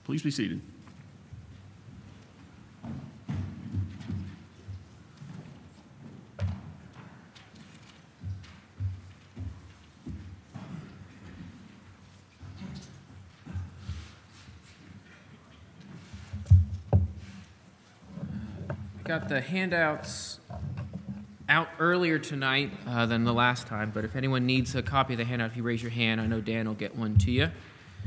Please be seated. Got the handouts out earlier tonight than the last time, but if anyone needs a copy of the handout, if you raise your hand, I know Dan will get one to you.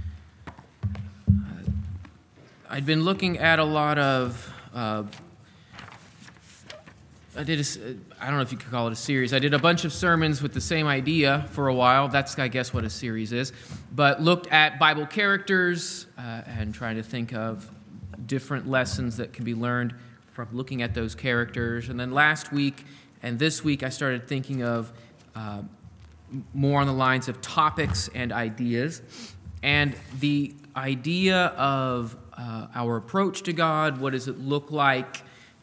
I'd been looking at a lot of, I don't know if you could call it a series. I did a bunch of sermons with the same idea for a while. That's, I guess, what a series is. But looked at Bible characters and trying to think of different lessons that can be learned from looking at those characters. And then last week and this week, I started thinking of more on the lines of topics and ideas. And the idea of our approach to God, what does it look like?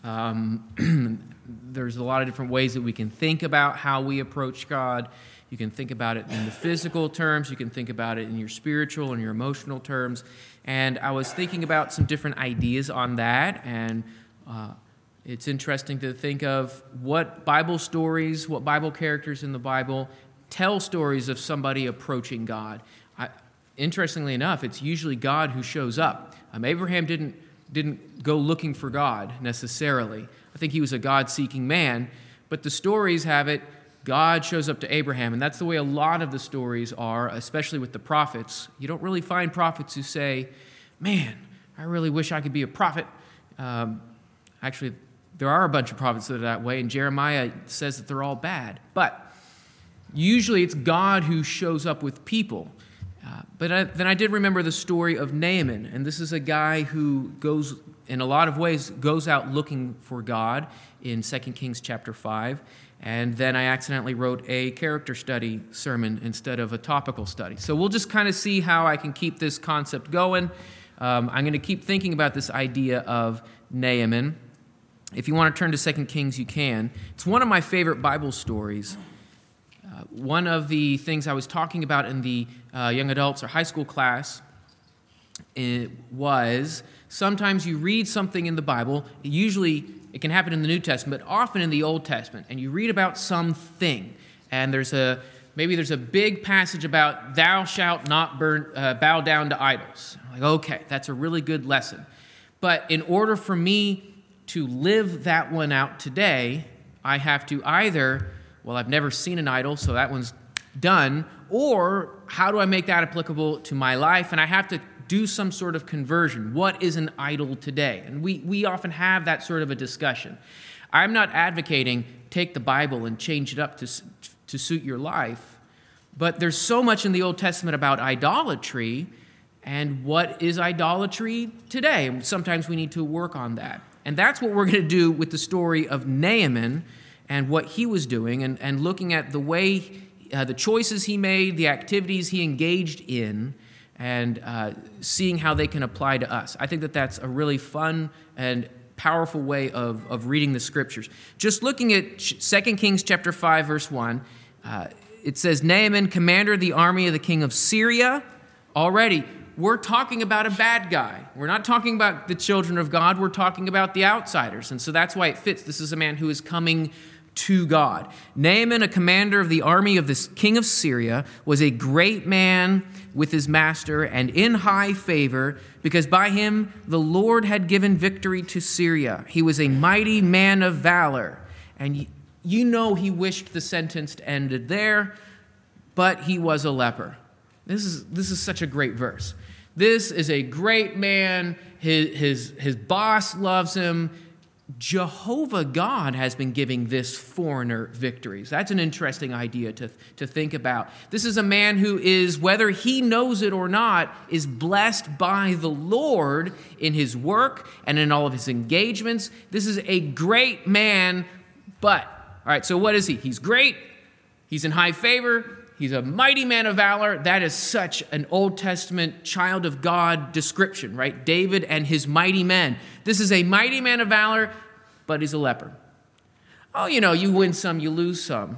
There's a lot of different ways that we can think about how we approach God. You can think about it in the physical terms. You can think about it in your spiritual and your emotional terms. And I was thinking about some different ideas on that, and it's interesting to think of what Bible stories, what Bible characters in the Bible tell stories of somebody approaching God. Interestingly enough, it's usually God who shows up. Abraham didn't go looking for God necessarily. I think he was a God-seeking man, but the stories have it God shows up to Abraham, and that's the way a lot of the stories are, especially with the prophets. You don't really find prophets who say, "Man, I really wish I could be a prophet." Actually, there are a bunch of prophets that are that way, and Jeremiah says that they're all bad. But usually it's God who shows up with people. Then I did remember the story of Naaman, and this is a guy who goes, in a lot of ways, goes out looking for God in 2 Kings chapter 5. And then I accidentally wrote a character study sermon instead of a topical study. So we'll just kind of see how I can keep this concept going. I'm going to keep thinking about this idea of Naaman. If you want to turn to 2 Kings, you can. It's one of my favorite Bible stories. One of the things I was talking about in the young adults or high school class was sometimes you read something in the Bible. Usually it can happen in the New Testament, but often in the Old Testament, and you read about something, and maybe there's a big passage about thou shalt not bow down to idols. Like, okay, that's a really good lesson. But in order for me to live that one out today, I have to either, I've never seen an idol, so that one's done, or how do I make that applicable to my life? And I have to do some sort of conversion. What is an idol today? And we often have that sort of a discussion. I'm not advocating take the Bible and change it up to suit your life, but there's so much in the Old Testament about idolatry, and what is idolatry today? And sometimes we need to work on that. And that's what we're going to do with the story of Naaman and what he was doing, and looking at the way, the choices he made, the activities he engaged in, and seeing how they can apply to us. I think that that's a really fun and powerful way of reading the Scriptures. Just looking at 2 Kings chapter 5, verse 1, it says, Naaman, commander of the army of the king of Syria. Already, we're talking about a bad guy. We're not talking about the children of God. We're talking about the outsiders. And so that's why it fits. This is a man who is coming to God. Naaman, a commander of the army of the king of Syria, was a great man with his master and in high favor, because by him the Lord had given victory to Syria. He was a mighty man of valor. And you know he wished the sentence ended there, but he was a leper. This is such a great verse. This is a great man. His boss loves him. Jehovah God has been giving this foreigner victories. That's an interesting idea to think about. This is a man who is, whether he knows it or not, is blessed by the Lord in his work and in all of his engagements. This is a great man, but, all right, so what is he? He's great. He's in high favor. He's a mighty man of valor. That is such an Old Testament child of God description, right? David and his mighty men. This is a mighty man of valor, but he's a leper. Oh, you win some, you lose some.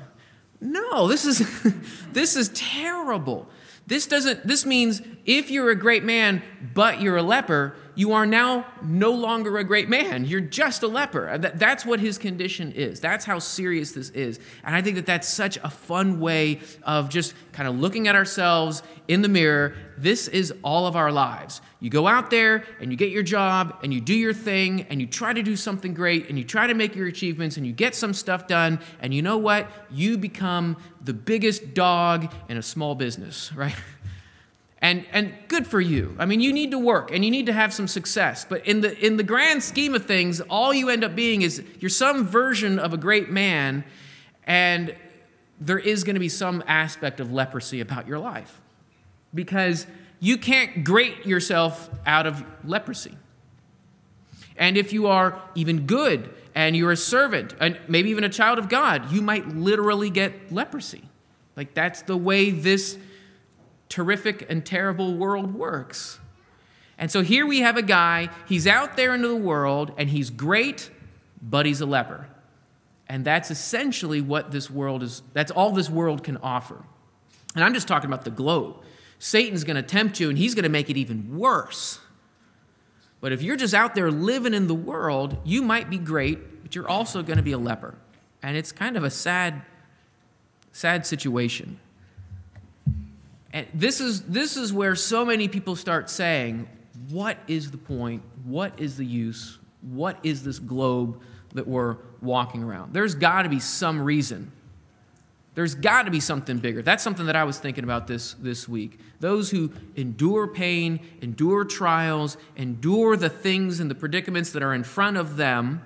No, this is terrible. This means if you're a great man, but you're a leper, you are now no longer a great man. You're just a leper. That's what his condition is. That's how serious this is. And I think that that's such a fun way of just kind of looking at ourselves in the mirror. This is all of our lives. You go out there and you get your job and you do your thing and you try to do something great and you try to make your achievements and you get some stuff done. And you know what? You become the biggest dog in a small business, right? And good for you. I mean, you need to work and you need to have some success. But in the grand scheme of things, all you end up being is you're some version of a great man, and there is going to be some aspect of leprosy about your life because you can't grate yourself out of leprosy. And if you are even good and you're a servant and maybe even a child of God, you might literally get leprosy. Like that's the way this terrific and terrible world works. And so here we have a guy, he's out there into the world, and he's great, but he's a leper. And that's essentially what this world is, that's all this world can offer. And I'm just talking about the globe. Satan's going to tempt you, and he's going to make it even worse. But if you're just out there living in the world, you might be great, but you're also going to be a leper. And it's kind of a sad situation. And this is where so many people start saying, what is the point? What is the use? What is this globe that we're walking around? There's got to be some reason. There's got to be something bigger. That's something that I was thinking about this week. Those who endure pain, endure trials, endure the things and the predicaments that are in front of them,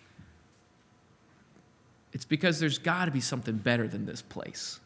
it's because there's got to be something better than this place.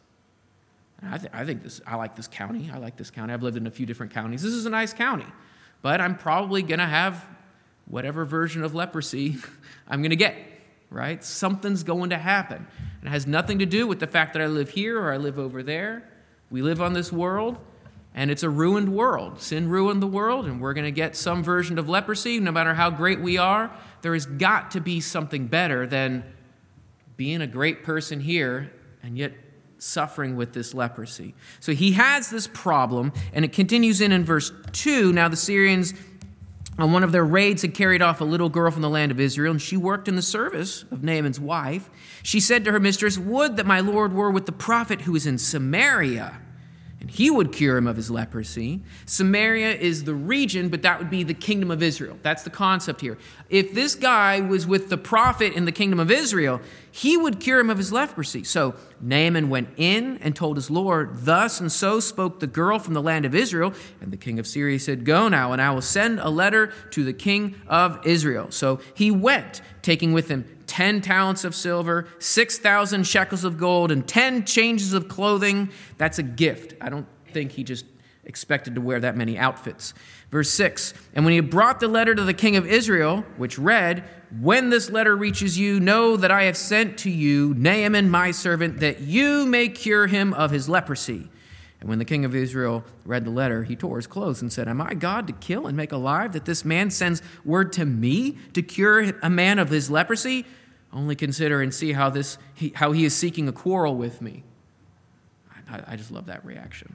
I like this county. I've lived in a few different counties. This is a nice county. But I'm probably going to have whatever version of leprosy I'm going to get, right? Something's going to happen. And it has nothing to do with the fact that I live here or I live over there. We live on this world, and it's a ruined world. Sin ruined the world, and we're going to get some version of leprosy. No matter how great we are, there has got to be something better than being a great person here and yet suffering with this leprosy. So he has this problem, and it continues in verse 2. Now the Syrians, on one of their raids, had carried off a little girl from the land of Israel, and she worked in the service of Naaman's wife. She said to her mistress, "Would that my Lord were with the prophet who is in Samaria, and he would cure him of his leprosy." Samaria is the region, but that would be the kingdom of Israel. That's the concept here. If this guy was with the prophet in the kingdom of Israel, he would cure him of his leprosy. So Naaman went in and told his Lord, "Thus and so spoke the girl from the land of Israel." And the king of Syria said, "Go now, and I will send a letter to the king of Israel." So he went, taking with him 10 talents of silver, 6,000 shekels of gold, and 10 changes of clothing. That's a gift. I don't think he just expected to wear that many outfits. Verse 6, "And when he had brought the letter to the king of Israel," which read, "When this letter reaches you, know that I have sent to you Naaman my servant, that you may cure him of his leprosy." And when the king of Israel read the letter, he tore his clothes and said, "Am I God to kill and make alive, that this man sends word to me to cure a man of his leprosy? Only consider and see how he is seeking a quarrel with me." I just love that reaction.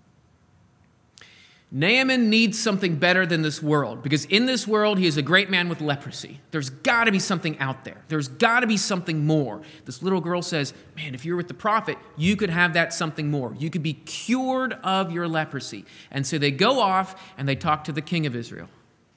Naaman needs something better than this world, because in this world, he is a great man with leprosy. There's got to be something out there. There's got to be something more. This little girl says, "Man, if you're with the prophet, you could have that something more. You could be cured of your leprosy." And so they go off and they talk to the king of Israel.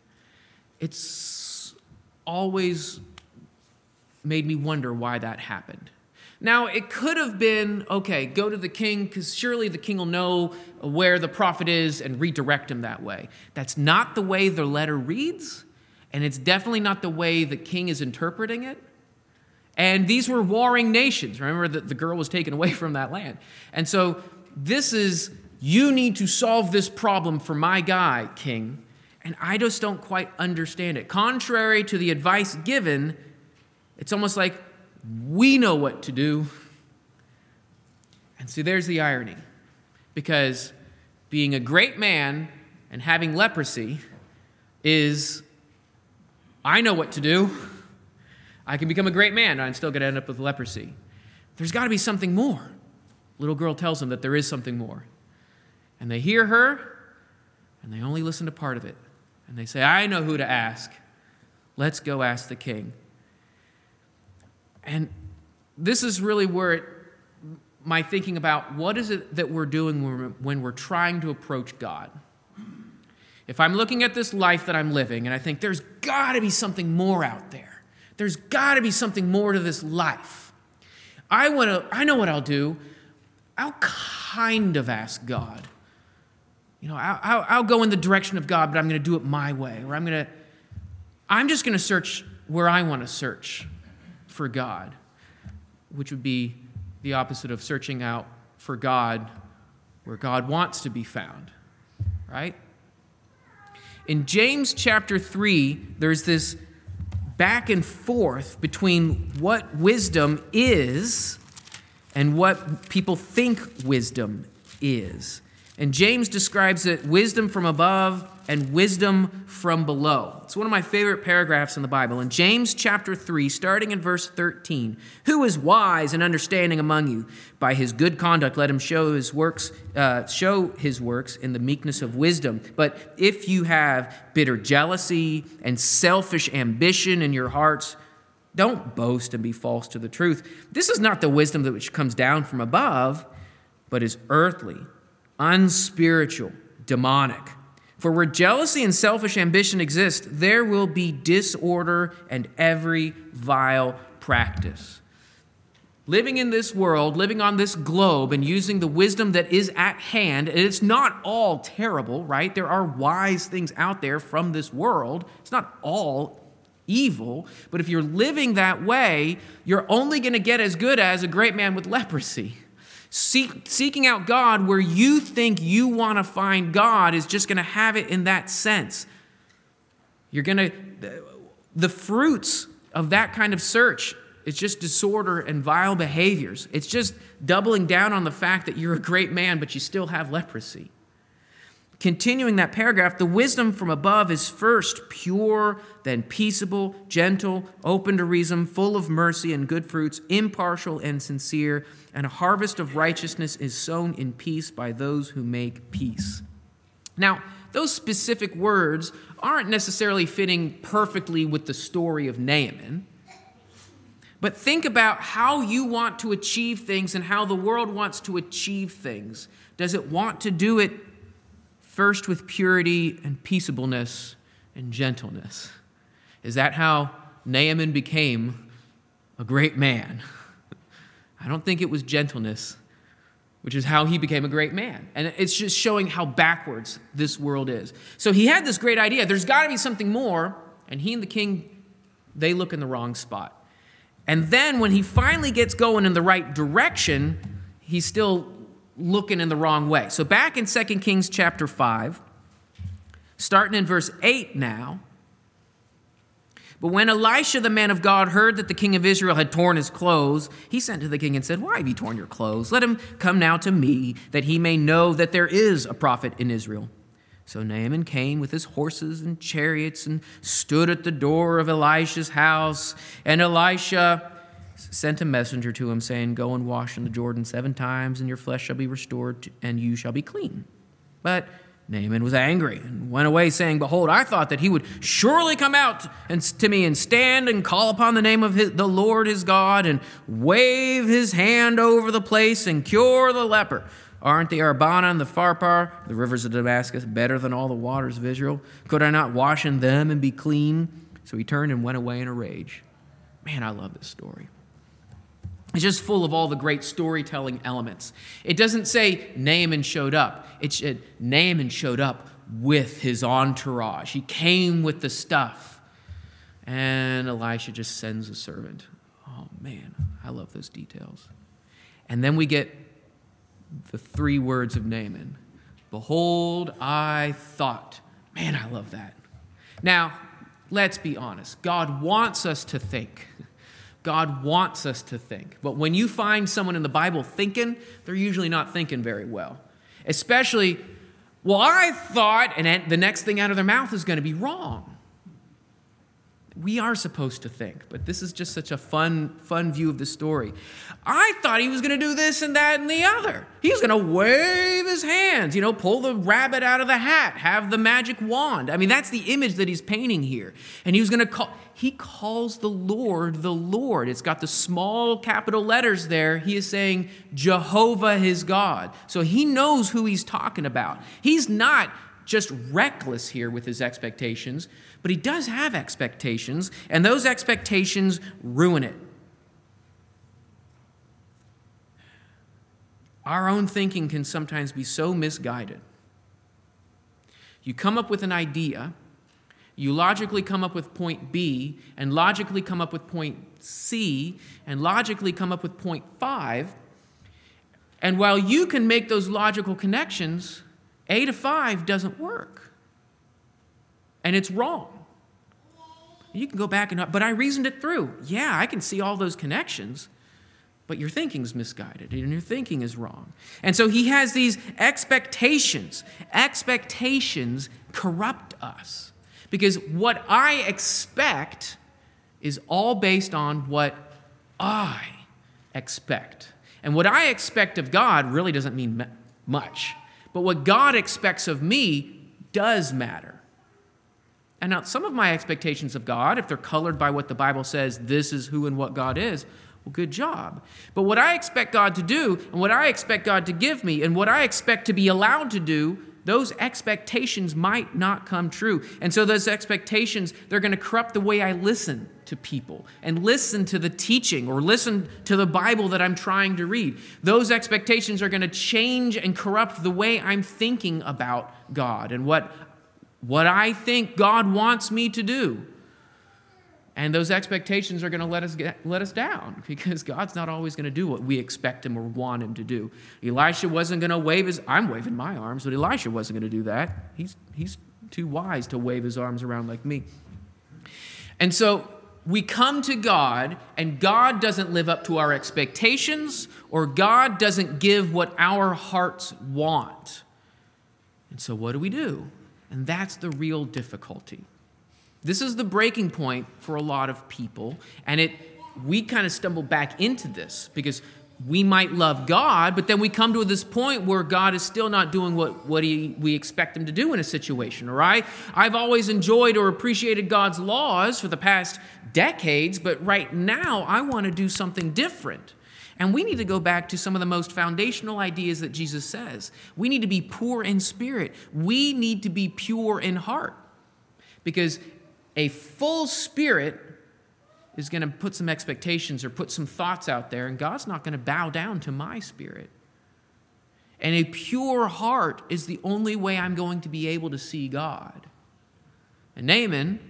It's always made me wonder why that happened. Now, it could have been, okay, go to the king, because surely the king will know where the prophet is and redirect him that way. That's not the way the letter reads, and it's definitely not the way the king is interpreting it. And these were warring nations. Remember that the girl was taken away from that land. And so this is, you need to solve this problem for my guy, king. And I just don't quite understand it. Contrary to the advice given, it's almost like, we know what to do. And see, there's the irony. Because being a great man and having leprosy is, I know what to do. I can become a great man, and I'm still going to end up with leprosy. There's got to be something more. Little girl tells them that there is something more. And they hear her, And they only listen to part of it. And they say, I know who to ask. Let's go ask the king. And this is really where my thinking about what is it that we're doing when we're trying to approach God. If I'm looking at this life that I'm living and I think there's got to be something more out there. There's got to be something more to this life. I know what I'll do. I'll kind of ask God. I'll go in the direction of God, but I'm going to do it my way. Or I'm just going to search where I want to search for God, which would be the opposite of searching out for God where God wants to be found, right? In James chapter 3, there's this back and forth between what wisdom is and what people think wisdom is. And James describes it wisdom from above and wisdom from below. It's one of my favorite paragraphs in the Bible. In James chapter 3, starting in verse 13, who is wise and understanding among you? By his good conduct, let him show his works in the meekness of wisdom. But if you have bitter jealousy and selfish ambition in your hearts, don't boast and be false to the truth. This is not the wisdom that which comes down from above, but is earthly, unspiritual, demonic. For where jealousy and selfish ambition exist, there will be disorder and every vile practice. Living in this world, living on this globe, and using the wisdom that is at hand, and it's not all terrible, right? There are wise things out there from this world. It's not all evil, but if you're living that way, you're only going to get as good as a great man with leprosy. Seeking out God where you think you want to find God is just going to have it in that sense. The fruits of that kind of search, it's just disorder and vile behaviors. It's just doubling down on the fact that you're a great man, but you still have leprosy. Continuing that paragraph, the wisdom from above is first pure, then peaceable, gentle, open to reason, full of mercy and good fruits, impartial and sincere, and a harvest of righteousness is sown in peace by those who make peace. Now, those specific words aren't necessarily fitting perfectly with the story of Naaman, but think about how you want to achieve things and how the world wants to achieve things. Does it want to do it first with purity and peaceableness and gentleness? Is that how Naaman became a great man? I don't think it was gentleness, which is how he became a great man. And it's just showing how backwards this world is. So he had this great idea. There's got to be something more. And he and the king, they look in the wrong spot. And then when he finally gets going in the right direction, he's still looking in the wrong way. So back in 2 Kings chapter 5, starting in verse 8 now, but when Elisha, the man of God, heard that the king of Israel had torn his clothes, he sent to the king and said, why have you torn your clothes? Let him come now to me, that he may know that there is a prophet in Israel. So Naaman came with his horses and chariots and stood at the door of Elisha's house. And Elisha sent a messenger to him, saying, go and wash in the Jordan 7 times, and your flesh shall be restored, and you shall be clean. But Naaman was angry and went away, saying, behold, I thought that he would surely come out to me and stand and call upon the name of the Lord his God and wave his hand over the place and cure the leper. Aren't the Arbana and the Pharpar, the rivers of Damascus, better than all the waters of Israel? Could I not wash in them and be clean? So he turned and went away in a rage. Man, I love this story. It's just full of all the great storytelling elements. It doesn't say Naaman showed up. Naaman showed up with his entourage. He came with the stuff. And Elisha just sends a servant. Oh, man, I love those details. And then we get the 3 words of Naaman. Behold, I thought. Man, I love that. Now, let's be honest. God wants us to think. God wants us to think. But when you find someone in the Bible thinking, they're usually not thinking very well. Especially, well, I thought, and the next thing out of their mouth is going to be wrong. We are supposed to think, but this is just such a fun view of the story. I thought he was going to do this and that and the other. He was going to wave his hands, pull the rabbit out of the hat, have the magic wand. I mean, that's the image that he's painting here. And he was going to he calls the Lord the Lord. It's got the small capital letters there. He is saying Jehovah his God. So he knows who he's talking about. He's not just reckless here with his expectations, but he does have expectations, and those expectations ruin it. Our own thinking can sometimes be so misguided. You come up with an idea, you logically come up with point B, and logically come up with point C, and logically come up with point 5, and while you can make those logical connections, A to 5 doesn't work. And it's wrong. You can go back but I reasoned it through. Yeah, I can see all those connections, but your thinking's misguided and your thinking is wrong. And so he has these expectations. Expectations corrupt us because what I expect is all based on what I expect. And what I expect of God really doesn't mean much. But what God expects of me does matter. And now some of my expectations of God, if they're colored by what the Bible says, this is who and what God is, well, good job. But what I expect God to do and what I expect God to give me and what I expect to be allowed to do, those expectations might not come true. And so those expectations, they're going to corrupt the way I listen to people and listen to the teaching or listen to the Bible that I'm trying to read. Those expectations are going to change and corrupt the way I'm thinking about God and what I think God wants me to do. And those expectations are going to let us down because God's not always going to do what we expect him or want him to do. Elisha wasn't going to I'm waving my arms, but Elisha wasn't going to do that. He's too wise to wave his arms around like me. And so we come to God, and God doesn't live up to our expectations, or God doesn't give what our hearts want. And so what do? And that's the real difficulty. This is the breaking point for a lot of people, and we kind of stumble back into this because we might love God, but then we come to this point where God is still not doing what we expect him to do in a situation, all right? I've always enjoyed or appreciated God's laws for the past decades, but right now I want to do something different. And we need to go back to some of the most foundational ideas that Jesus says. We need to be poor in spirit. We need to be pure in heart. Because a full spirit is going to put some expectations or put some thoughts out there, and God's not going to bow down to my spirit. And a pure heart is the only way I'm going to be able to see God. And Naaman,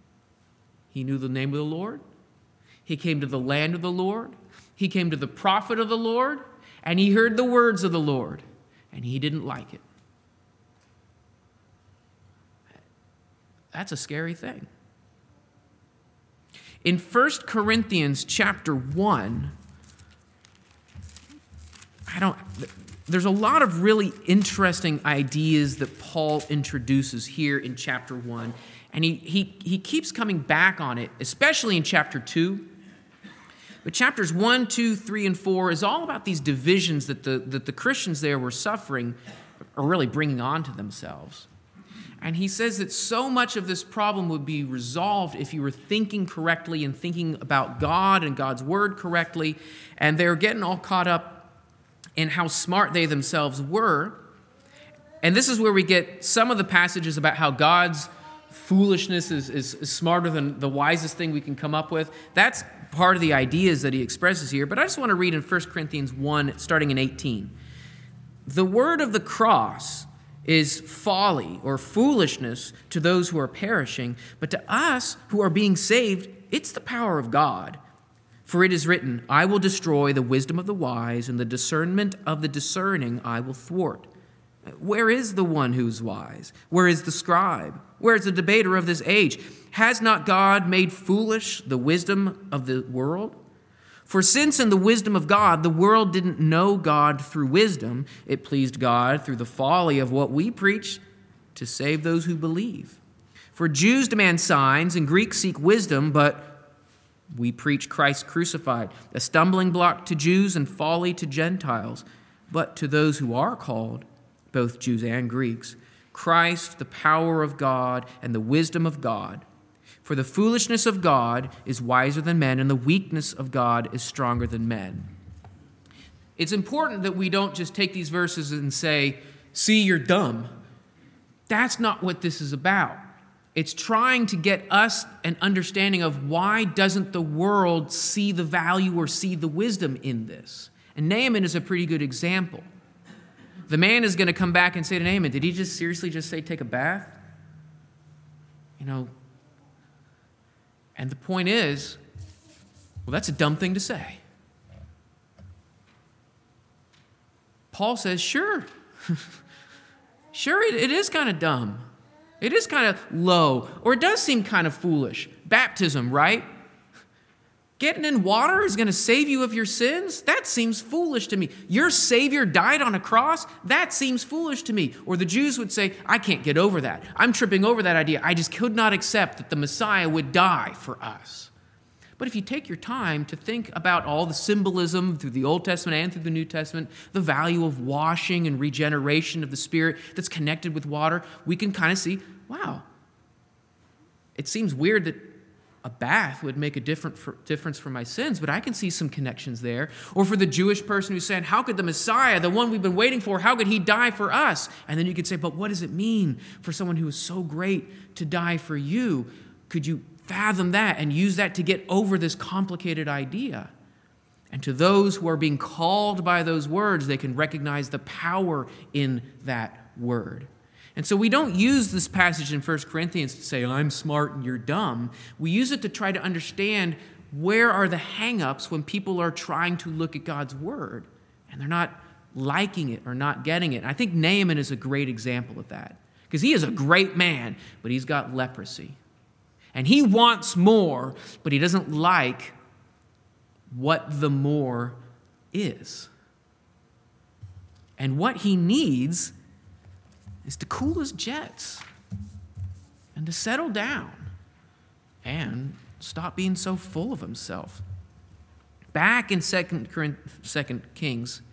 he knew the name of the Lord. He came to the land of the Lord. He came to the prophet of the Lord, and he heard the words of the Lord, and he didn't like it. That's a scary thing. In 1 Corinthians chapter 1, there's a lot of really interesting ideas that Paul introduces here in chapter 1, and he keeps coming back on it, especially in chapter 2. But chapters 1, 2, 3, and 4 is all about these divisions that the Christians there were suffering or really bringing on to themselves. And he says that so much of this problem would be resolved if you were thinking correctly and thinking about God and God's word correctly. And they're getting all caught up in how smart they themselves were. And this is where we get some of the passages about how God's foolishness is smarter than the wisest thing we can come up with. That's part of the ideas that he expresses here. But I just want to read in 1 Corinthians 1, starting in 18. The word of the cross is folly or foolishness to those who are perishing, but to us who are being saved, it's the power of God. For it is written, I will destroy the wisdom of the wise, and the discernment of the discerning I will thwart. Where is the one who is wise? Where is the scribe? Where is the debater of this age? Has not God made foolish the wisdom of the world? For since in the wisdom of God, the world didn't know God through wisdom, it pleased God through the folly of what we preach to save those who believe. For Jews demand signs and Greeks seek wisdom, but we preach Christ crucified, a stumbling block to Jews and folly to Gentiles. But to those who are called, both Jews and Greeks, Christ, the power of God and the wisdom of God. For the foolishness of God is wiser than men, and the weakness of God is stronger than men. It's important that we don't just take these verses and say, see, you're dumb. That's not what this is about. It's trying to get us an understanding of why doesn't the world see the value or see the wisdom in this. And Naaman is a pretty good example. The man is going to come back and say to Naaman, did he just seriously just say take a bath? And the point is, well, that's a dumb thing to say. Paul says, sure. Sure, it is kind of dumb. It is kind of low, or it does seem kind of foolish. Baptism, right? Getting in water is going to save you of your sins? That seems foolish to me. Your Savior died on a cross? That seems foolish to me. Or the Jews would say, I can't get over that. I'm tripping over that idea. I just could not accept that the Messiah would die for us. But if you take your time to think about all the symbolism through the Old Testament and through the New Testament, the value of washing and regeneration of the Spirit that's connected with water, we can kind of see, wow, it seems weird that a bath would make a difference for my sins, but I can see some connections there. Or for the Jewish person who's saying, how could the Messiah, the one we've been waiting for, how could he die for us? And then you could say, but what does it mean for someone who is so great to die for you? Could you fathom that and use that to get over this complicated idea? And to those who are being called by those words, they can recognize the power in that word. And so we don't use this passage in 1 Corinthians to say, I'm smart and you're dumb. We use it to try to understand where are the hang-ups when people are trying to look at God's word and they're not liking it or not getting it. And I think Naaman is a great example of that because he is a great man, but he's got leprosy. And he wants more, but he doesn't like what the more is. And what he needs is to cool his jets and to settle down and stop being so full of himself. Back in 2 Kings,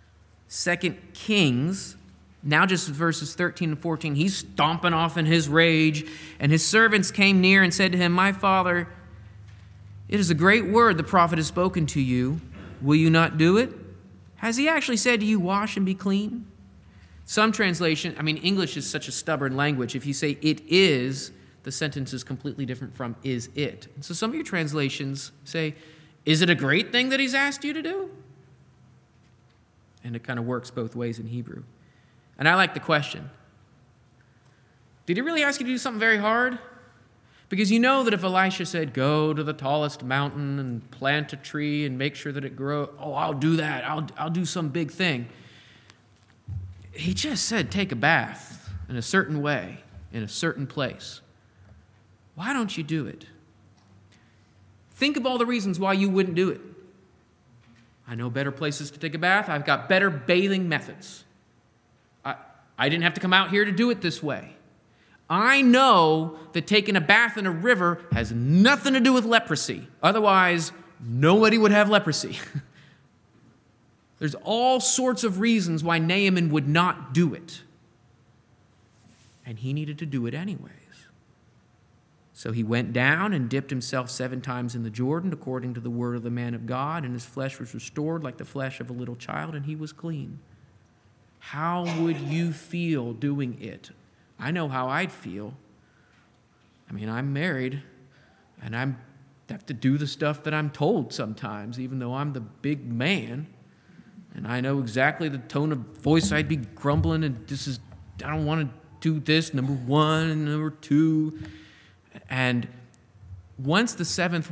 now just verses 13 and 14, he's stomping off in his rage, and his servants came near and said to him, my father, it is a great word the prophet has spoken to you. Will you not do it? Has he actually said to you, wash and be clean? Some translation, English is such a stubborn language. If you say it is, the sentence is completely different from is it. And so some of your translations say, is it a great thing that he's asked you to do? And it kind of works both ways in Hebrew. And I like the question. Did he really ask you to do something very hard? Because you know that if Elisha said, go to the tallest mountain and plant a tree and make sure that it grows, I'll do that. I'll do some big thing. He just said, take a bath in a certain way, in a certain place. Why don't you do it? Think of all the reasons why you wouldn't do it. I know better places to take a bath. I've got better bathing methods. I didn't have to come out here to do it this way. I know that taking a bath in a river has nothing to do with leprosy. Otherwise, nobody would have leprosy. There's all sorts of reasons why Naaman would not do it. And he needed to do it anyways. So he went down and dipped himself 7 times in the Jordan, according to the word of the man of God, and his flesh was restored like the flesh of a little child, and he was clean. How would you feel doing it? I know how I'd feel. I'm married, and I have to do the stuff that I'm told sometimes, even though I'm the big man. And I know exactly the tone of voice I'd be grumbling, and I don't want to do this, number 1, and number 2. And once the seventh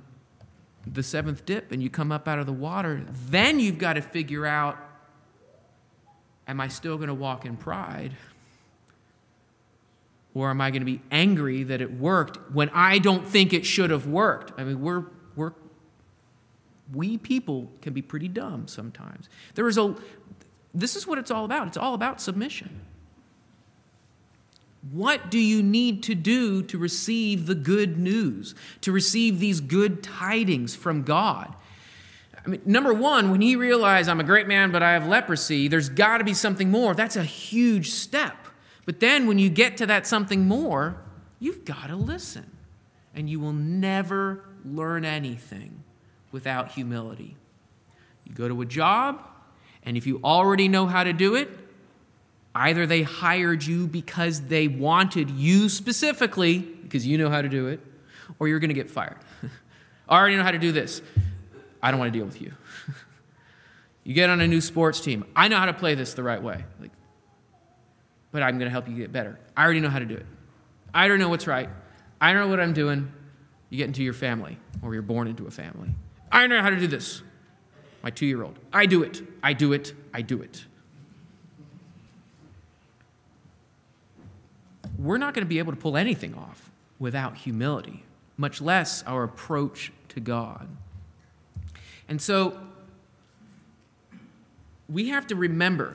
dip, and you come up out of the water, then you've got to figure out, am I still going to walk in pride? Or am I going to be angry that it worked when I don't think it should have worked? We people can be pretty dumb sometimes. This is what it's all about. It's all about submission. What do you need to do to receive the good news, to receive these good tidings from God? I mean, number one, when he realized I'm a great man, but I have leprosy, there's got to be something more. That's a huge step. But then when you get to that something more, you've got to listen. And you will never learn anything without humility. You go to a job, and if you already know how to do it, either they hired you because they wanted you specifically, because you know how to do it, or you're going to get fired. I already know how to do this. I don't want to deal with you. You get on a new sports team. I know how to play this the right way. But I'm going to help you get better. I already know how to do it. I don't know what's right. I don't know what I'm doing. You get into your family, or you're born into a family. I know how to do this. My 2-year-old. I do it. I do it. I do it. We're not going to be able to pull anything off without humility, much less our approach to God. And so we have to remember,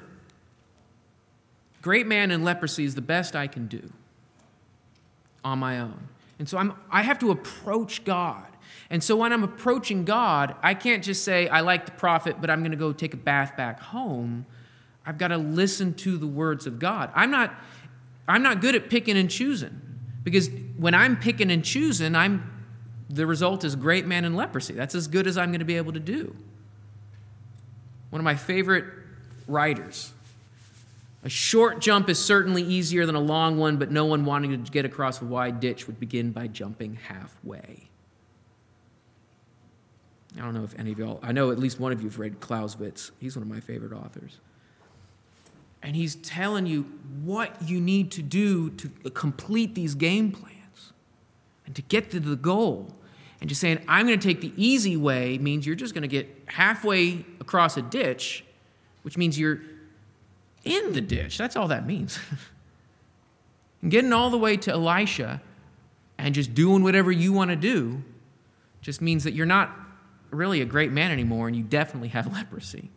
great man in leprosy is the best I can do on my own. And so I have to approach God. And so when I'm approaching God, I can't just say, I like the prophet, but I'm going to go take a bath back home. I've got to listen to the words of God. I'm not good at picking and choosing, because when I'm picking and choosing, the result is great man in leprosy. That's as good as I'm going to be able to do. One of my favorite writers. A short jump is certainly easier than a long one, but no one wanting to get across a wide ditch would begin by jumping halfway. I don't know if any of y'all, I know at least one of you have read Clausewitz. He's one of my favorite authors. And he's telling you what you need to do to complete these game plans and to get to the goal. And just saying, I'm going to take the easy way means you're just going to get halfway across a ditch, which means you're in the ditch. That's all that means. And getting all the way to Elisha and just doing whatever you want to do just means that you're not really a great man anymore, and you definitely have leprosy.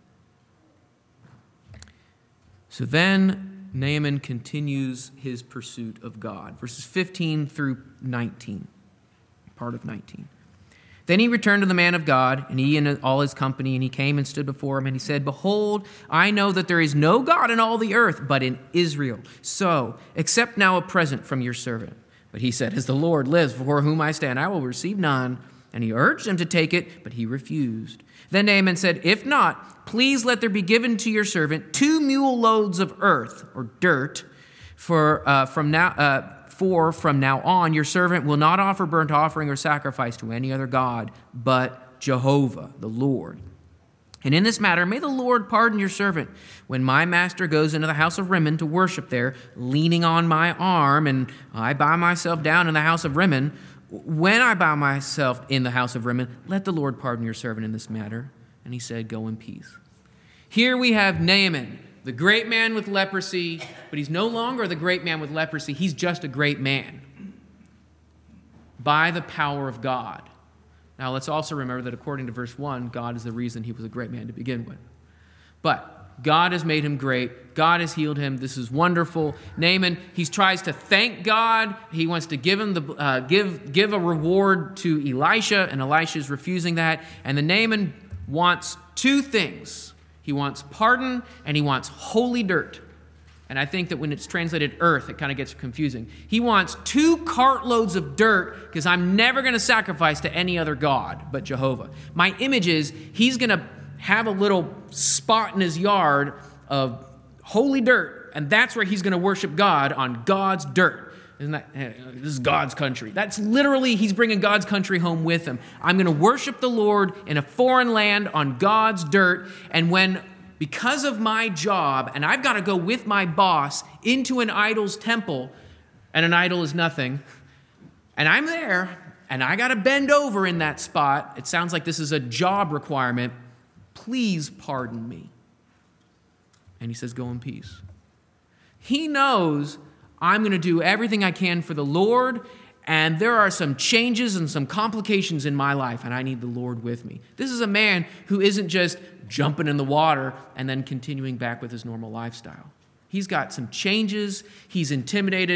So then Naaman continues his pursuit of God. Verses 15 through 19, part of 19. Then he returned to the man of God, and he and all his company, and he came and stood before him, and he said, Behold, I know that there is no God in all the earth but in Israel. So accept now a present from your servant. But he said, As the Lord lives, before whom I stand, I will receive none. And he urged him to take it, but he refused. Then Naaman said, If not, please let there be given to your servant 2 mule loads of earth, or dirt, for from now on your servant will not offer burnt offering or sacrifice to any other god but Jehovah, the Lord. And in this matter, may the Lord pardon your servant when my master goes into the house of Rimmon to worship there, leaning on my arm, and I bow myself down in the house of Rimmon. When I bow myself in the house of Rimmon, let the Lord pardon your servant in this matter. And he said, Go in peace. Here we have Naaman, the great man with leprosy, but he's no longer the great man with leprosy. He's just a great man by the power of God. Now, let's also remember that according to verse 1, God is the reason he was a great man to begin with. But God has made him great. God has healed him. This is wonderful. Naaman, he tries to thank God. He wants to give him give a reward to Elisha, and Elisha is refusing that. And then Naaman wants 2 things. He wants pardon, and he wants holy dirt. And I think that when it's translated earth, it kind of gets confusing. He wants 2 cartloads of dirt because I'm never going to sacrifice to any other god but Jehovah. My image is he's going to have a little spot in his yard of holy dirt, and that's where he's going to worship God, on God's dirt. Isn't that, this is God's country. That's literally, he's bringing God's country home with him. I'm going to worship the Lord in a foreign land on God's dirt, and because of my job, and I've got to go with my boss into an idol's temple, and an idol is nothing, and I'm there, and I got to bend over in that spot. It sounds like this is a job requirement. Please pardon me. And he says, Go in peace. He knows I'm going to do everything I can for the Lord, and there are some changes and some complications in my life, and I need the Lord with me. This is a man who isn't just jumping in the water and then continuing back with his normal lifestyle. He's got some changes. He's intimidated.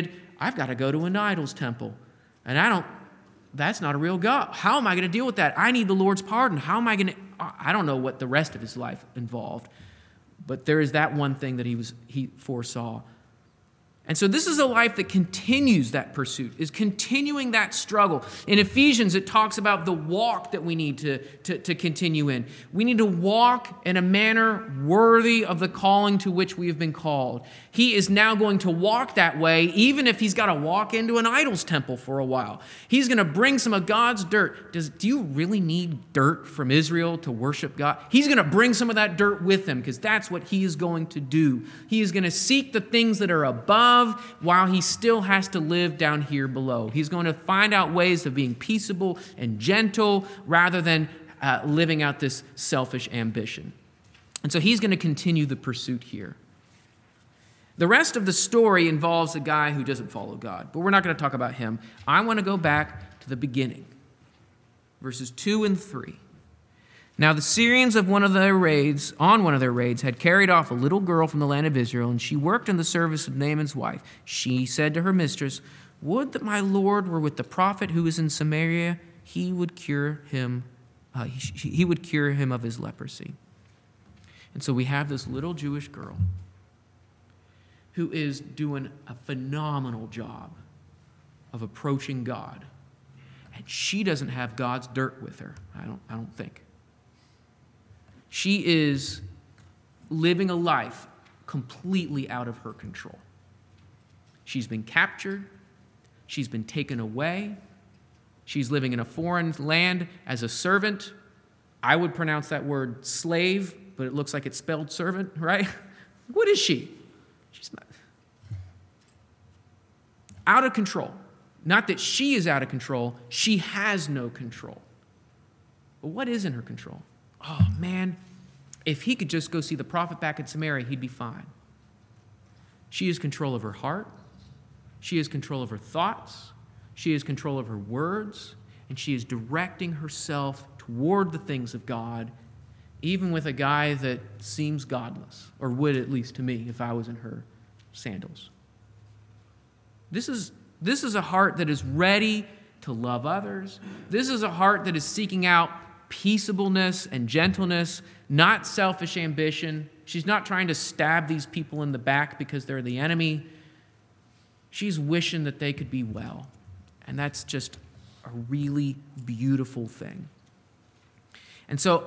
I've got to go to an idol's temple. And that's not a real God. How am I going to deal with that? I need the Lord's pardon. How am I going to, I don't know what the rest of his life involved. But there is that one thing that he foresaw. And so this is a life that continues that pursuit, is continuing that struggle. In Ephesians, it talks about the walk that we need to continue in. We need to walk in a manner worthy of the calling to which we have been called. He is now going to walk that way, even if he's got to walk into an idol's temple for a while. He's going to bring some of God's dirt. Do you really need dirt from Israel to worship God? He's going to bring some of that dirt with him, because that's what he is going to do. He is going to seek the things that are above, while he still has to live down here below. He's going to find out ways of being peaceable and gentle rather than living out this selfish ambition. And so he's going to continue the pursuit here. The rest of the story involves a guy who doesn't follow God, but we're not going to talk about him. I want to go back to the beginning, verses 2 and 3. Now the Syrians on one of their raids, had carried off a little girl from the land of Israel, and she worked in the service of Naaman's wife. She said to her mistress, "Would that my Lord were with the prophet who is in Samaria. He would cure him. He would cure him of his leprosy." And so we have this little Jewish girl who is doing a phenomenal job of approaching God, and she doesn't have God's dirt with her. I don't think. She is living a life completely out of her control. She's been captured. She's been taken away. She's living in a foreign land as a servant. I would pronounce that word slave, but it looks like it's spelled servant, right? What is she? She's not. Out of control. Not that she is out of control. She has no control. But what is in her control? Oh, man, if he could just go see the prophet back in Samaria, he'd be fine. She has control of her heart. She has control of her thoughts. She has control of her words. And she is directing herself toward the things of God, even with a guy that seems godless, or would at least to me if I was in her sandals. This is a heart that is ready to love others. This is a heart that is seeking out peaceableness and gentleness, not selfish ambition. She's not trying to stab these people in the back because they're the enemy. She's wishing that they could be well. And that's just a really beautiful thing. And so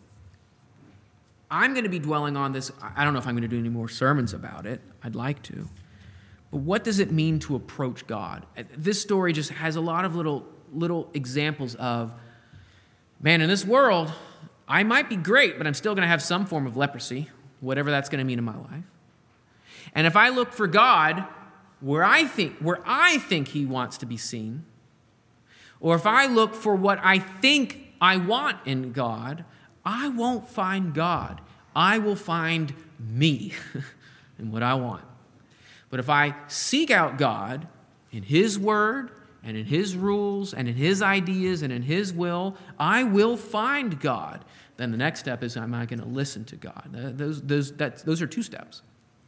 I'm going to be dwelling on this. I don't know if I'm going to do any more sermons about it. I'd like to. But what does it mean to approach God? This story just has a lot of little examples of, man, in this world, I might be great, but I'm still going to have some form of leprosy, whatever that's going to mean in my life. And if I look for God where I think he wants to be seen, or if I look for what I think I want in God, I won't find God. I will find me and what I want. But if I seek out God in his word, and in his rules, and in his ideas, and in his will, I will find God. Then the next step is, am I going to listen to God? Those are two steps.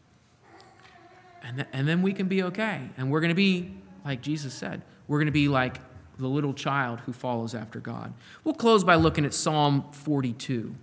And then we can be okay. And we're going to be, like Jesus said, we're going to be like the little child who follows after God. We'll close by looking at Psalm 42.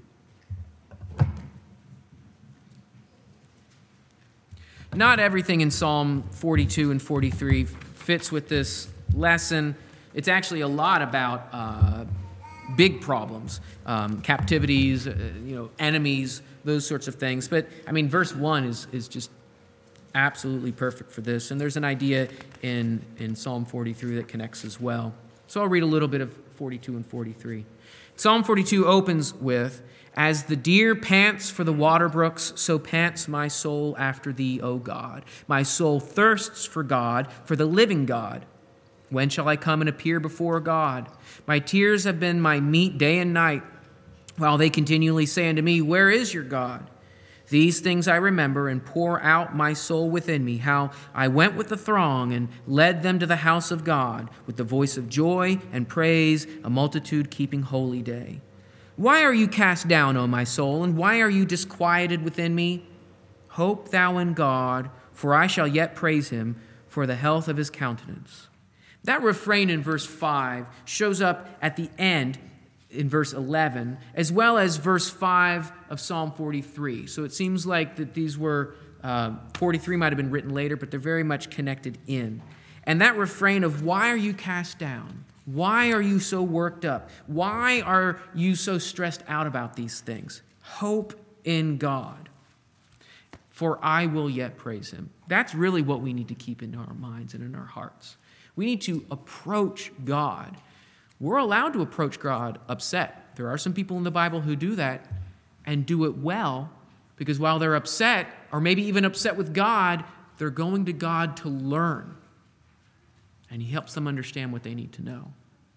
Not everything in Psalm 42 and 43 fits with this lesson. It's actually a lot about big problems, captivities, enemies, those sorts of things. But I mean, verse 1 is just absolutely perfect for this. And there's an idea in Psalm 43 that connects as well. So I'll read a little bit of 42 and 43. Psalm 42 opens with, "As the deer pants for the water brooks, so pants my soul after thee, O God. My soul thirsts for God, for the living God. When shall I come and appear before God? My tears have been my meat day and night, while they continually say unto me, Where is your God? These things I remember and pour out my soul within me, how I went with the throng and led them to the house of God, with the voice of joy and praise, a multitude keeping holy day. Why are you cast down, O my soul, and why are you disquieted within me? Hope thou in God, for I shall yet praise him, for the health of his countenance. That refrain in verse 5 shows up at the end in verse 11, as well as verse 5 of Psalm 43. So it seems like that these were, 43 might have been written later, but they're very much connected in. And that refrain of, why are you cast down? Why are you so worked up? Why are you so stressed out about these things? Hope in God, for I will yet praise him. That's really what we need to keep in our minds and in our hearts. We need to approach God. We're allowed to approach God upset. There are some people in the Bible who do that and do it well, because while they're upset, or maybe even upset with God, they're going to God to learn. And he helps them understand what they need to know.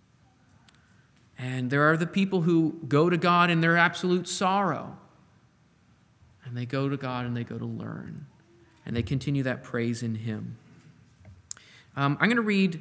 And there are the people who go to God in their absolute sorrow. And they go to God and they go to learn. And they continue that praise in him. I'm going to read...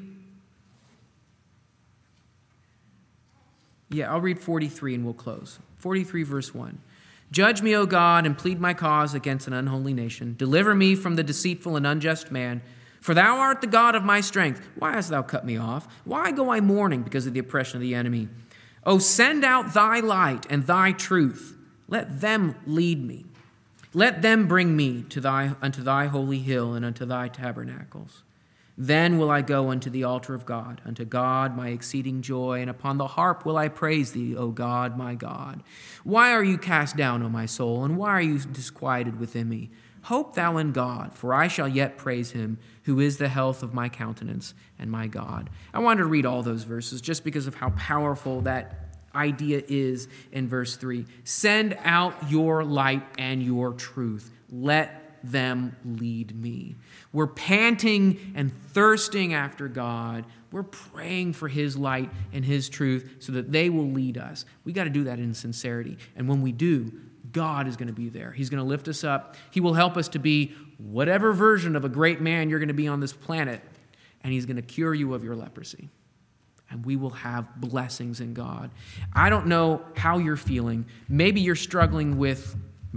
I'll read 43 and we'll close. 43 verse 1. Judge me, O God, and plead my cause against an unholy nation. Deliver me from the deceitful and unjust man. For thou art the God of my strength. Why hast thou cut me off? Why go I mourning because of the oppression of the enemy? O send out thy light and thy truth. Let them lead me. Let them bring me unto thy holy hill and unto thy tabernacles. Then will I go unto the altar of God, unto God my exceeding joy, and upon the harp will I praise thee, O God, my God. Why are you cast down, O my soul, and why are you disquieted within me? Hope thou in God, for I shall yet praise him, who is the health of my countenance and my God. I wanted to read all those verses just because of how powerful that idea is in verse 3. Send out your light and your truth. Let them lead me. We're panting and thirsting after God. We're praying for his light and his truth so that they will lead us. We got to do that in sincerity. And when we do, God is going to be there. He's going to lift us up. He will help us to be whatever version of a great man you're going to be on this planet. And he's going to cure you of your leprosy. And we will have blessings in God. I don't know how you're feeling. Maybe you are struggling with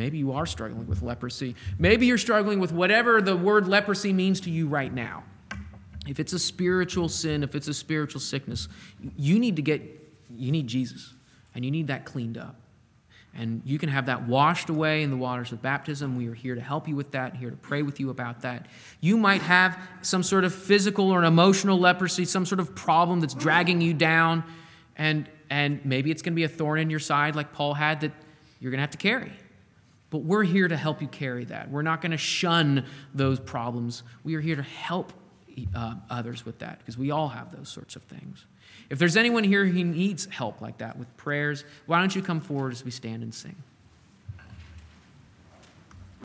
leprosy. Maybe you're struggling with whatever the word leprosy means to you right now. If it's a spiritual sin, if it's a spiritual sickness, you need Jesus, and you need that cleaned up. And you can have that washed away in the waters of baptism. We are here to help you with that, here to pray with you about that. You might have some sort of physical or an emotional leprosy, some sort of problem that's dragging you down, and maybe it's going to be a thorn in your side like Paul had that you're going to have to carry. But we're here to help you carry that. We're not going to shun those problems. We are here to help others with that, because we all have those sorts of things. If there's anyone here who needs help like that with prayers, why don't you come forward as we stand and sing?